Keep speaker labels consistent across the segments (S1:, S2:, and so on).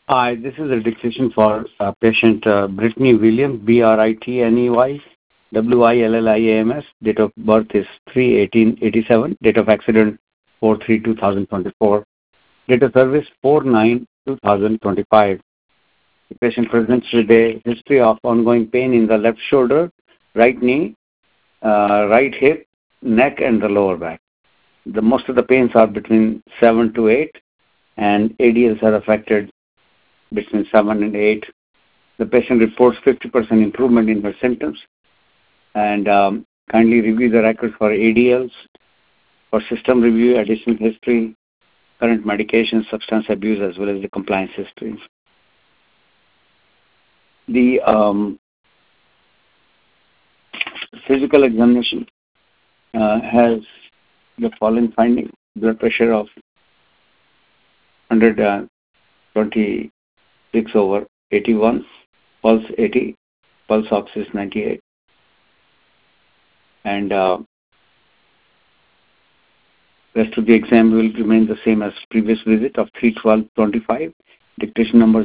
S1: Hi, this is a dictation for patient Brittany William, Britney Williams. Date of birth is 3/18/87. Date of accident 4/3/2024. Date of service 4/9/2025. The patient presents with a history of ongoing pain in the left shoulder, right knee, right hip, neck, and the lower back. The most of the pains are between 7 to 8, and ADLs are affected between 7 and 8. The patient reports 50% improvement in her symptoms, and kindly review the records for ADLs, for system review, additional history, current medication, substance abuse, as well as the compliance history. The physical examination has the following finding: blood pressure of 126/81, pulse 80, pulse ox is 98, and rest of the exam will remain the same as previous visit of 3/12/25, dictation number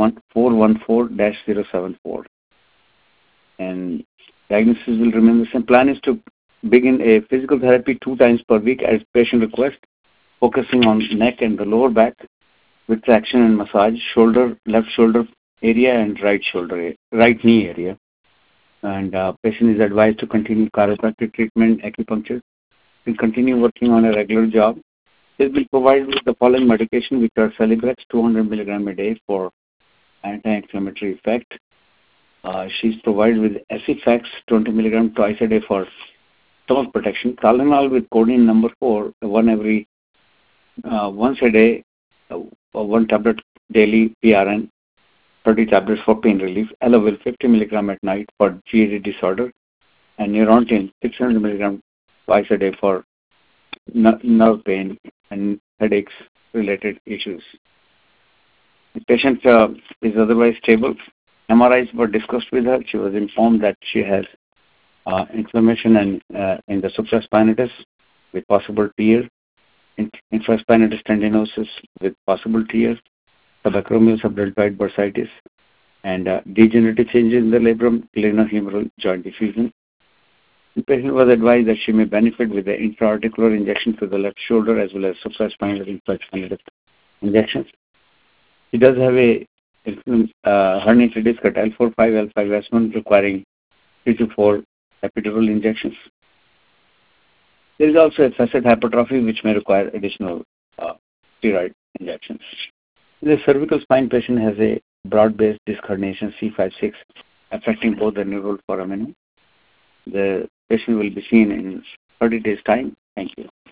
S1: 01414-074. And diagnosis will remain the same. Plan is to begin a physical therapy 2 times per week as patient request, focusing on neck and the lower back with traction and massage, shoulder, left shoulder area and right knee area. And patient is advised to continue chiropractic treatment, acupuncture, and continue working on a regular job. They will provide with the following medication, which are Celebrex 200 mg a day for anti-inflammatory effect. She's provided with Acifex 20 mg twice a day for stomach protection. Tylenol with codeine number 4, once a day, 1 tablet daily PRN, 30 tablets for pain relief. Elavil 50 mg at night for GAD disorder, and Neurontin 600 mg twice a day for nerve pain and headaches related issues. The patient is otherwise stable. MRIs were discussed with her. She was informed that she has inflammation in the supraspinatus with possible tear, infraspinatus tendinosis with possible tear, subacromial subdeltoid bursitis, and degenerative changes in the labrum, glenohumeral joint diffusion. The patient was advised that she may benefit with the intra-articular injection to the left shoulder as well as supraspinal and infraspinatus injections. She does have a herniated disc at L4-5, L5-S1 requiring 3 to 4 epidural injections. There is also a facet hypertrophy which may require additional steroid injections. The cervical spine patient has a broad-based disc herniation C5-6 affecting both the neural foramen. The patient will be seen in 30 days' time. Thank you.